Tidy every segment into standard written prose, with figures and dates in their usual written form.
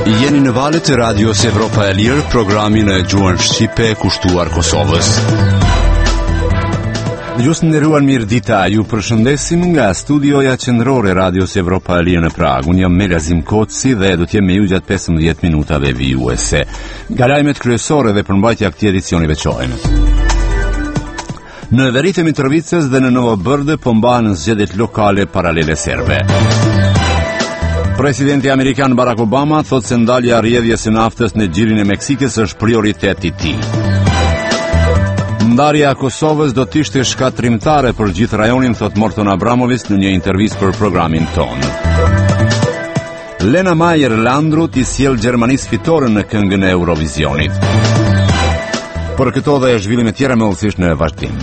Jeni në valët e radios Evropa e Lirë, programin e gjuhën shqipe kushtuar Kosovës. Dëgjues të nderuar, mirëdita. Ju përshëndesim nga studioja qendrore e radios Evropa e Lirë në Prag. Unë jam Melazim Koci dhe do të jem me ju gjatë 15 minutave vijuese. Nga lajmet kryesore dhe përmbajtja e këtij edicioni veçore. Në veritë e Mitrovicës dhe në Novo Brdo po mbahen zgjedhjet lokale paralele serbe. Presidenti amerikan Barack Obama thot se ndalja e rrjedhjes së naftës në xhirin e Meksikës është prioritet i tij. Ndarja e Kosovës do të ishte shkatrimtare për gjithë rajonin, thot Morton Abramovic në një intervistë për programin ton. Lena Meyer Landrut i sjell Gjermanisë fitore në këngën e Eurovisionit. Për këto dhe zhvillime tjera më udhësisht në vazhdim.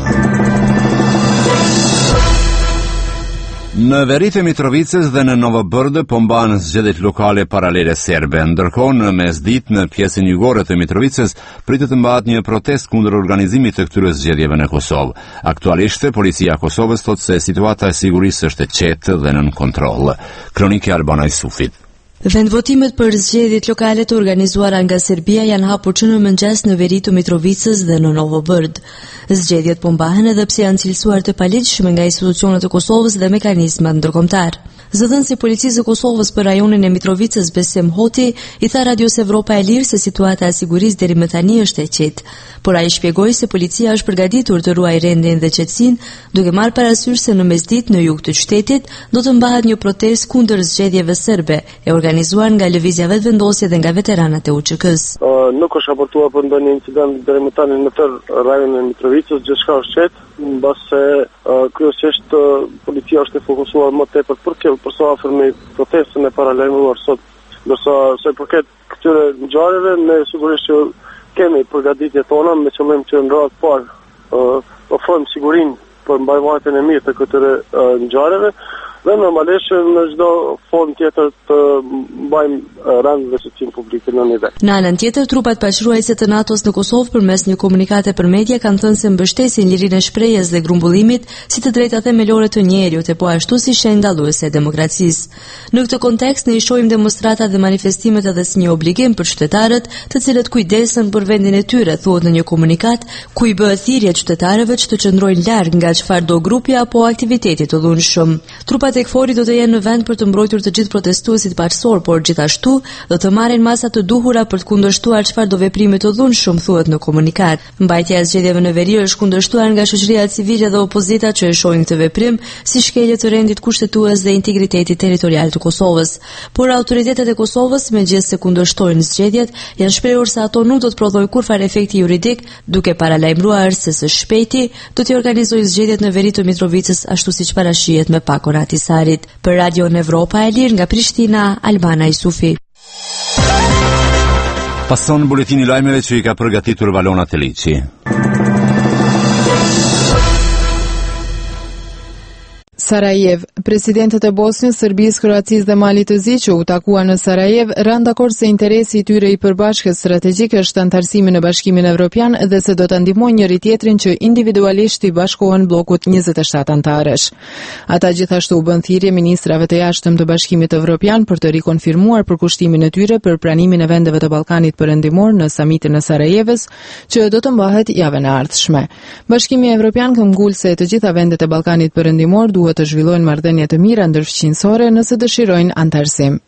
Në veritë e Mitrovicës dhe në Novo Brdo po mbahen zgjedhjet lokale paralele serbe. Ndërkohë në mesditë në pjesën jugore të Mitrovicës pritet të mbahet një protestë kundër organizimit të këtyre zgjedhjeve në Kosovë. Aktualisht policia e Kosovës thotë se situata e sigurisë është e qetë dhe nën kontroll. Kronika e Albana Isufit. Vendvotimet për zgjedhjet lokale të organizuara nga Serbia janë hapur që në mëngjes në veri të Mitrovicës dhe në Novo Brdo. Zgjedhjet po mbahen edhe pse janë cilësuar të paligjshme nga institucionet e Kosovës dhe mekanizmat ndërkombëtar. Zëdhënësi i policisë së Kosovës për rajonin e Mitrovicës Besim Hoti i tha radios Evropa e Lirë se situata e sigurisë deri më tani është e qetë, por ai shpjegoi se policia është përgatitur të ruajë rendin dhe qetësinë, duke marrë parasysh se në mesditë në jug të qytetit do të mbahet një protestë kundër zgjedhjeve serbe, e organizuar nga lëvizja vetëvendosje dhe nga veteranat e UÇK-s. Nuk është raportuar për ndonjë incident deri më tani në tërë rajonin e Mitrovicës, gjithçka është qetë, mbase kryesisht policia është e fokusuar më tepër për sa afër me protestën e paralajmëruar sot. Ndërsa sa i përket këtyre ngjarjeve, ne sigurisht që kemi përgatitjet tona me qëllim që në radhë parë ofrojmë sigurinë për mbajtjen e mirë të këtyre ngjarjeve. Dhe normalisht në çdo formë tjetër të mbajmë rend dhe shërbim publik në nivel. Në anën tjetër, trupat paqëruese të NATO-s në Kosovë përmes një komunikate për media kanë thënë se mbështesin lirinë e shprehjes dhe grumbullimit si të drejta themelore të njerëzit, e po ashtu si shenjë dalluese e demokracisë. Në këtë kontekst ne i shohim demonstratat dhe manifestimet edhe si një obligim për qytetarët, të cilët kujdesen për vendin e tyre, thuhet në një komunikat, ku i bëhet thirrje qytetarëve që të qëndrojnë larg nga çfarëdo grupi apo aktiviteti të dhunshëm. Trupat e KFOR-i do të jenë në vend për të mbrojtur të gjithë protestuesit paqësor, por gjithashtu do të marrin masat të duhura për të kundërshtuar çfarëdo veprimi të dhunshëm, thuhet në komunikat. Mbajtja e zgjedhjeve në veri është kundërshtuar nga shoqëria civile dhe opozita që e shohin këtë veprim si shkelje të rendit kushtetues dhe integritetit territorial të Kosovës. Por autoritetet e Kosovës, megjithëse kundërshtojnë zgjedhjet, janë shprehur se ato nuk do të prodhojë kurrë efekti juridik, duke paralajmëruar se së shpejti do të organizojë zgjedhjet në veri të Mitrovicës ashtu siç parashihet me pak ora Sarit. Për Radio Evropa e Lirë nga Prishtina, Albana Isufi. Pason buletini lajmeve që i ka përgatitur Valona Teliçi. Sarajev. Presidentët e Bosnjës, Serbisë, Kroacisë dhe Malit të Zi që u takuan në Sarajev rënë dakord se interesi i tyre i përbashkët strategjik është antarësimi në Bashkimin Evropian dhe se do të ndihmojnë njëri tjetrin që individualisht i bashkohen bllokut 27 antarësh. Ata gjithashtu u bën thirrje ministrave të jashtëm të Bashkimit Evropian për të rikonfirmuar përkushtimin e tyre për pranimin e vendeve të Ballkanit Perëndimor në samitin e Sarajevës, që do të mbahet javën e ardhshme. Bashkimi Evropian ka ngulur se të gjitha vendet e Ballkanit Perëndimor duhet të zhvillojnë marrëdhënie të mira ndërfshqinësore nëse dëshirojnë antarësim.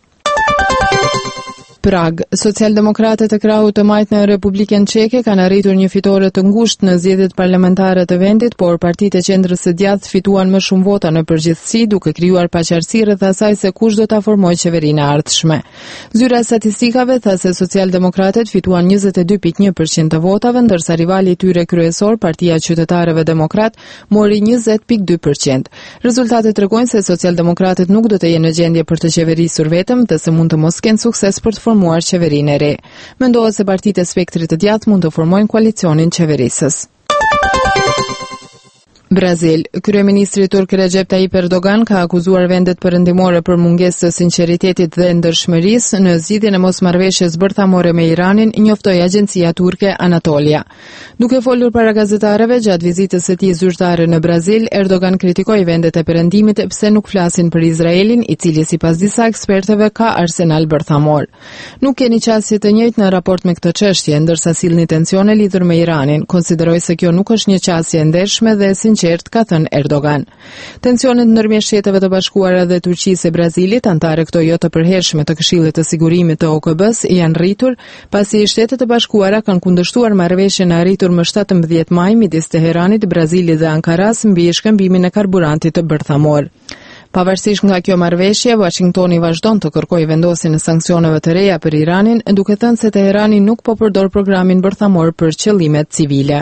Prag. Socialdemokratët e krahut të majtë në Republikën Çeke kanë arritur një fitore të ngushtë në zgjedhjet parlamentare të vendit, por partitë e qendrës së djathtë fituan më shumë vota në përgjithësi, duke krijuar paqartësi rreth asaj se kush do ta formojë qeverinë e ardhshme. Zyra e statistikave tha se socialdemokratët fituan 22.1% të votave, ndërsa rivali i tyre kryesor, Partia e Qytetarëve Demokrat, mori 20.2%. Rezultatet tregojnë se socialdemokratët nuk do të jenë në gjendje për të qeverisur vetëm, dhe se mund të mos kenë sukses për të formuar qeverinë e re. Mendohet se partitë e spektrit të djathtë mund të formojnë koalicionin qeverisës. Brazil. Kryeministri turk Recep Tayyip Erdogan ka akuzuar vendet perëndimore për mungesë të sinqeritetit dhe ndershmërisë në zgjidhjen e mosmarrëveshjes bërthamore me Iranin, njoftoi agjencia turke Anatolia. Duke folur para gazetarëve gjatë vizitës së tij zyrtare në Brazil, Erdogan kritikoi vendet e perëndimit pse nuk flasin për Izraelin, i cili sipas disa ekspertëve ka arsenal bërthamor. Nuk keni qasje të njëjtë në raport me këtë çështje, ndërsa sillni tensione lidhur me Iranin, konsideroi se kjo nuk është një qasje e ndershme dhe sinqert, ka thënë Erdogan. Tensionet ndërmjet Shteteve të Bashkuara dhe Turqisë e Brazilit, antare këto jo të përhershme të Këshillit të Sigurimit të OKB-s, janë rritur pasi Shtetet e Bashkuara kanë kundërshtuar marrëveshjen e arritur më 17 maj midis Teheranit, Brazilit dhe Ankaras mbi shkëmbimin e karburantit të bërthamor. Pavarësisht nga kjo marrëveshje, Washingtoni vazhdon të kërkojë vendosjen e sanksioneve të reja për Iranin, duke thënë se Teherani nuk po përdor programin bërthamor për qëllimet civile.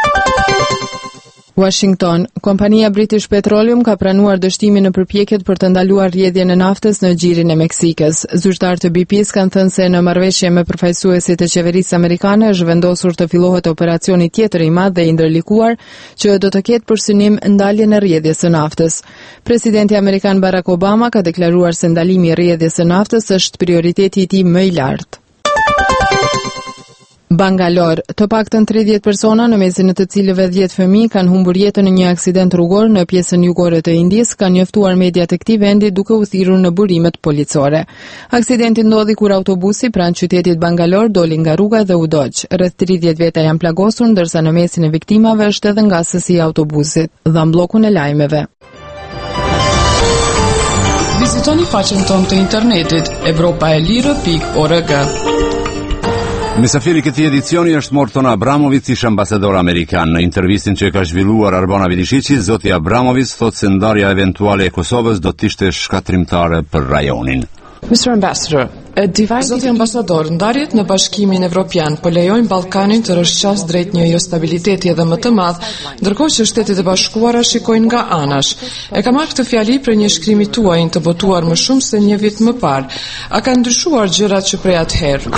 Washington. Kompania British Petroleum ka pranuar dështimin në përpjekjet për të ndaluar rrjedhjen e naftës në gjirin e Meksikës. Zyrtarët e BP-s kanë thënë se në marrëveshje me përfaqësuesit e qeverisë amerikane është vendosur të fillohet operacioni tjetër i madh dhe i ndërlikuar që do të ketë për synim ndaljen e rrjedhjes së naftës. Presidenti amerikan Barack Obama ka deklaruar se ndalimi i rrjedhjes së naftës është prioriteti i tij më i lartë. Bangalore. Të paktën 30 persona, në mesin e të cilëve 10 fëmijë, kanë humbur jetën në një aksident rrugor në pjesën jugore të Indisë, kanë njoftuar mediat e këtij vendi duke u thirrur në burimet policore. Aksidenti ndodhi kur autobusi pranë qytetit Bangalore doli nga rruga dhe u dogj. Rreth 30 veta janë plagosur, ndërsa në mesin e viktimave është edhe ngasësi i autobusit, dha bllokun e lajmeve. Vizitoni faqen tonë të internetit europaelire.org. Mysafiri këtij edicioni është Morton Abramovic, ish ambasador amerikan. Në intervistin që ka zhvilluar Arbona Vidishiqi, zoti Abramovic thotë se ndarja eventuale e Kosovës do të ishte shkatrimtare për rajonin. Mr. Ambassador, Zoti ambasador, ndarjet në Bashkimin Evropian po lejojnë Ballkanin të rrshqas drejt një jo stabiliteti edhe më të madh, ndërkohë që Shtetet e Bashkuara shikojnë nga anash. E kam marrë këtë fjali për një shkrimi tuaj të botuar më shumë se një vit më parë. A kanë ndryshuar gjërat që prej atëherë?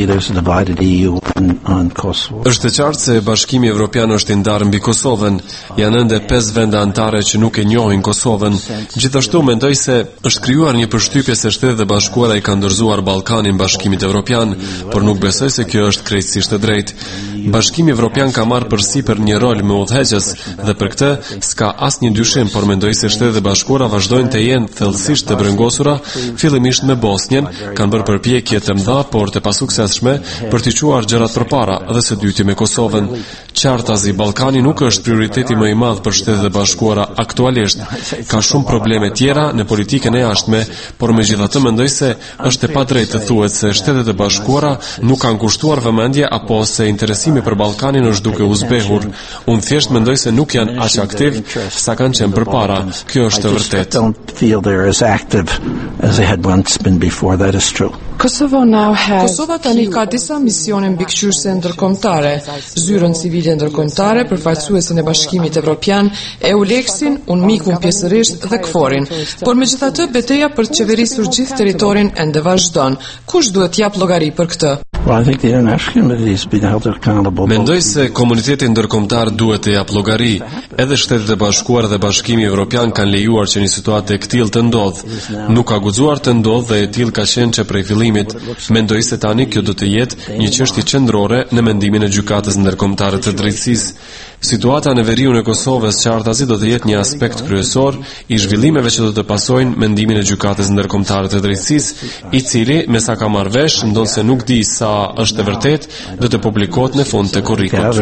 Është e qartë se Bashkimi Evropian është i ndarë mbi Kosovën. Janë ende 5 vende anëtare që nuk e njohin Kosovën. Gjithashtu mendoj se është krijuar një përshtypje se Shtetet e Bashkuara i kanë dorëzuar Ballkanin Bashkimit Evropian, por nuk besoj se kjo është krejtësisht e drejtë. Bashkimi Evropian ka marrë përsipër një rol më udhëheqës dhe për këtë s'ka asnjë dyshim, por mendoj se Shtetet e Bashkuara vazhdojnë të jenë thellësisht të brengosura, fillimisht me Bosnjën, kanë bërë përpjekje të mëdha por të pasuksesshme për të quar gjërat përpara dhe së dyti me Kosovën. Qartazi Ballkani nuk është prioriteti më i madh për Shtetet e Bashkuara aktualisht. Ka shumë probleme tjera në politikën e jashtme, por megjithatë mendoj se është e padrejtë të thuhet se Shtetet e Bashkuara nuk kanë kushtuar vëmendje apo se interesimi për Ballkanin është duke u zbehur. Unë thjesht mendoj se nuk janë aq aktiv sa kanë qenë përpara. Kjo është e vërtetë. Kosova tani ka disa misione mbikëqyrëse ndërkombëtare, zyrën civile ndërkombëtare, përfaqësuesin e Bashkimit Evropian, EULEX-in, UNMIK-un pjesërisht dhe KFOR-in. Por megjithatë betejë për të qeverisur gjithë territorin ende vazhdon. Kush duhet jap llogari për këtë? Mendoj se komuniteti ndërkombëtar duhet të jap llogari. Edhe Shtetet e Bashkuara dhe Bashkimi Evropian kanë lejuar që një situatë e këtillë të ndodhë. Nuk ka guxuar të ndodhë dhe e tillë ka qenë që prej fillimit. Mendoj se tani kjo do të jetë një çështje qendrore në mendimin e Gjykatës Ndërkombëtare të Drejtësisë. Situata në veriun e Kosovës qartazi do të jetë një aspekt kryesor i zhvillimeve që do të pasojnë mendimin e Gjykatës Ndërkombëtare të Drejtësisë, i cili, me sa ka marrë vesh, ndonse nuk di sa është e vërtet, do të publikohet në fund të kurrikut.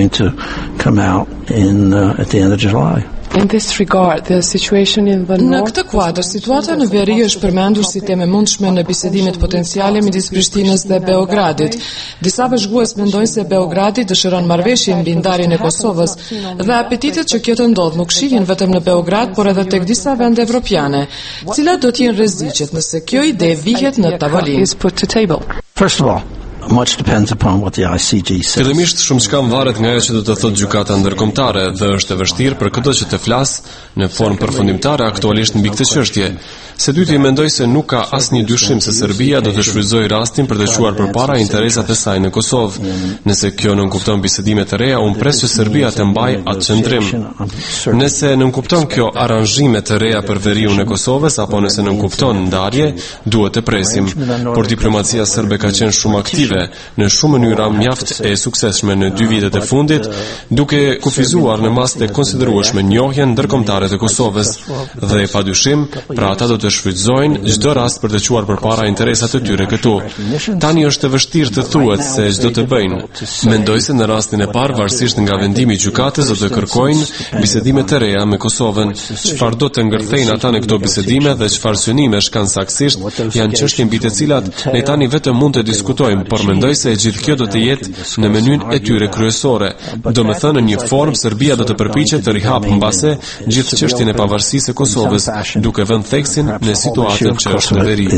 In this regard, the situation in the north... Në këtë kuadër, situata në veri është përmendur si temë mundshme në bisedimet potenciale midis Prishtinës dhe Beogradit. Disa vëzhgues mendojnë se Beogradi dëshiron marrëveshje mbi ndarjen e Kosovës dhe apetitet që kjo të ndodhë nuk shihen vetëm në Beograd, por edhe tek disa vende evropiane. Cilat do të jenë rreziqet nëse kjo ide vihet në tavolinë? First of all, Much depends upon what the ICJ says. Fillimisht shumë çka varet nga ajo që do të thotë gjykata ndërkombëtare dhe është e vështirë për çdo që të flas në formë përfundimtare aktualisht mbi këtë çështje. Së dyti mendoj se nuk ka asnjë dyshim se Serbia do të shfrytëzojë rastin për të çuar përpara interesat e saj në Kosovë. Nëse kjo nënkupton bisedime të reja, unë pres që Serbia të mbajë atë qëndrim. Nëse nënkupton kjo aranzhime të reja për veriun e Kosovës apo nëse nënkupton ndarje, duhet të presim. Por diplomacia serbe ka qenë shumë aktive në shumë mënyra mjaft e suksesshme në 2 vitet e fundit, duke kufizuar në masë të konsiderueshme njohjen ndërkombëtare të Kosovës dhe padyshim, pra ata do të shfrytëzojnë çdo rast për të çuar përpara interesat e tyre këtu. Tani është e vështirë të thuhet se ç'do të bëjnë. Mendoj se në rastin e parë, varësisht nga vendimi i gjykatës, do të kërkojnë bisedime të reja me Kosovën. Çfarë do të ngërthejnë ata në këto bisedime dhe çfarë synimesh kanë saktësisht janë çështje mbi të cilat ne tani vetëm mund të diskutojmë, por mendoj se gjithë kjo do të jetë në menyn e tyre kryesore. Domethënë në një formë Serbia do të përpiqet të rihapë mbase gjithë çështjen e pavarësisë së Kosovës, duke vënë theksin në situatën që është në veri.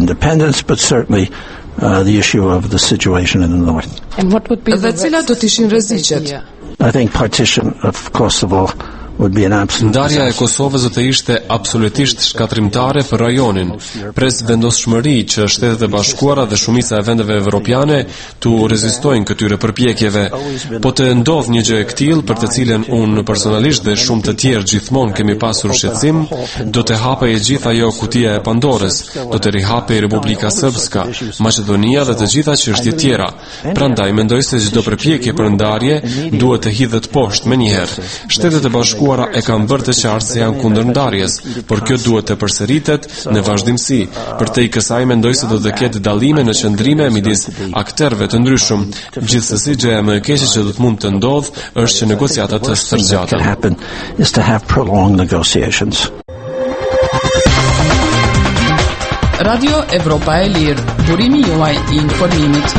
The issue of the situation in the north. And what would be the cilat do të ishin rreziqet? I think partition of Kosovo would be an absolute. Ndarja e Kosovës do të ishte absolutisht shkatrimtare për rajonin. Pres vendosshmëri që Shtetet e Bashkuara dhe shumica e vendeve evropiane tu rezistojnë këtyre përpjekjeve. Po të ndodh një gjë e tillë për të cilën unë personalisht dhe shumë të tjerë gjithmonë kemi pasur shqetësim, do të hapej e gjithë ajo kutia e Pandorës, do të rihapej Republika Srpska, Maqedonia dhe të gjitha çështjet tjera. Prandaj mendoj se çdo përpjekje për ndarje duhet të hidhet poshtë menjëherë. Shtetet e Bashkuara e kanë bërë të qartë se janë kundër ndarjes, por kjo duhet të përsëritet në vazhdimsi. Për te i kësaj mendoj se do të ketë dallime në qëndrime midis aktorëve të ndryshëm. Gjithsesi gjëja më e keqe që do të mund të ndodhë është që negociatat të stërgjaten. Radio Evropa e Lirë, burimi juaj i informimit.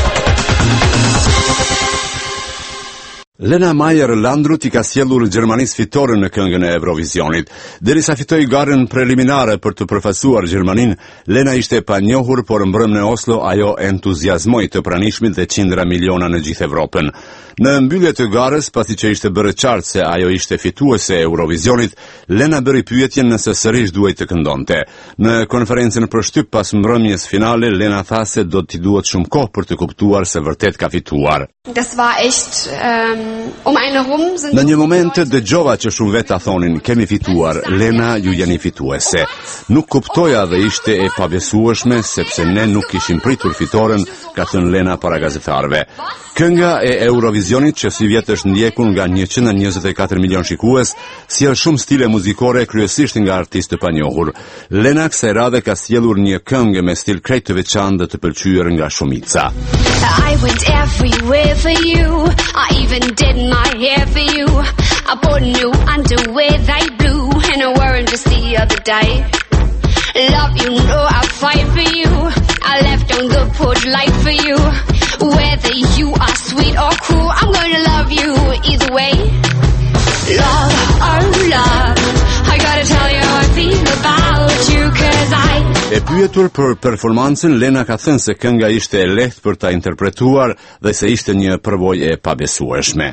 Lena Meyer-Landrut i ka sjellur Gjermanisë fitore në këngën e Eurovisionit. Derisa fitoi garën preliminare për të përfaqësuar Gjermaninë, Lena ishte e panjohur, por mbrëm në Oslo ajo entuziazmoi të pranishmit dhe qindra miliona në gjithë Evropën. Në mbyllje të garës, pasi që ishte bërë qartë se ajo ishte fituese e Eurovisionit, Lena bëri pyetjen nëse sërish duhej të këndonte. Në konferencën për shtyp pas mbrëmjes finale, Lena tha se do t'i duhet shumë kohë për të kuptuar se vërtet ka fituar. Das war echt Në një moment dëgjova që shumë veta thonin kemi fituar, Lena ju jeni fituese. Nuk kuptoja dhe ishte e pabesueshme sepse ne nuk kishim pritur fitoren, ka thënë Lena para gazetarëve. Kënga e Eurovisionit që si vjet është ndjekur nga 124 milion shikues, sjell shumë stile muzikore kryesisht nga artistë të panjohur. Lena kësaj radhe ka sjellur një këngë me stil krejt të veçantë dhe të pëlqyer nga shumica. I went everywhere for you. I even did my hair for you. I bought new underwear they blue and I wore them just the other day. Love, you know I fight for you. I left on the porch light for you. Whether you are sweet or cool, I'm gonna love you either way. Love, oh love, I gotta tell you how I feel about you, 'cause E pyetur për performancën, Lena ka thënë se kënga ishte e lehtë për ta interpretuar dhe se ishte një përvojë e pabesueshme.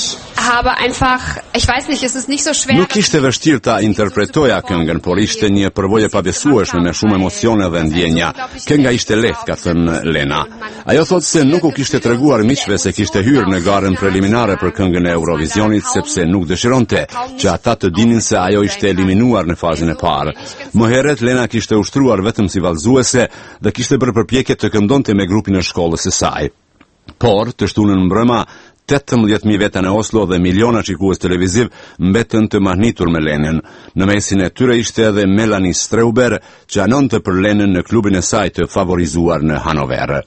Nuk ishte vështirë ta interpretoja këngën, por ishte një përvojë e pabesueshme me shumë emocione dhe ndjenja. Kënga ishte lehtë, ka thënë Lena. Ajo thotë se nuk u kishte treguar miqve se kishte hyrë në garën preliminare për këngën e Eurovisionit sepse nuk dëshironte që ata të dinin se ajo ishte eliminuar në fazën e parë. Më herët Lena kishte ushtruar vetëm si vallëzuese dhe kishte bërë përpjekje të këndonte me grupin e shkollës së saj. Por të shtunën mbrëma 18.000 veta në Oslo dhe miliona shikues televiziv mbetën të mahnitur me Lenën. Në mesin e tyre ishte edhe Melanie Strauber, që anonte për Lenën në klubin e saj të favorizuar në Hanover.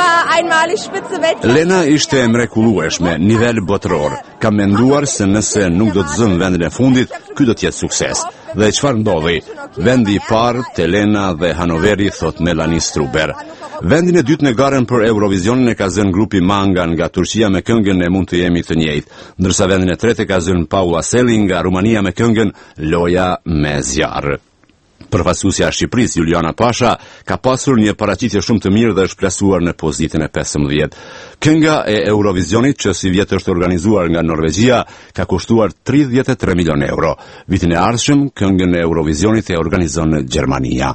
Lena ishte e mrekullueshme, nivel botëror. Kam menduar se nëse nuk do të zëm vendin e fundit, ky do të jetë sukses. Dhe çfarë ndodhi? Vendi i parë te Lena dhe Hanoveri, thot Melanie Strauber. Vendin e dytë në garën për Eurovisionin e ka zënë grupi Manga nga Turqia me këngën E mund të jemi të njëjtë, ndërsa vendin e tretë ka zënë Paula Selling nga Rumania me këngën Loja me zjarr. Përfaqësuesja e Shqipërisë, Juliana Pasha, ka pasur një paraqitje shumë të mirë dhe është plasuar në pozitën e 15. Kënga e Eurovisionit, që si vjet është organizuar nga Norvegjia, ka kushtuar 33 milion euro. Vitin e ardhshëm, këngën e Eurovisionit e organizon Gjermania.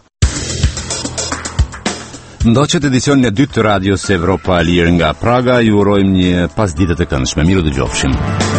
Ndoqët edicionin e dytë të radios Evropa Lirë nga Praga, ju urojmë një pasdite të këndshme. Miru dëgjofshim.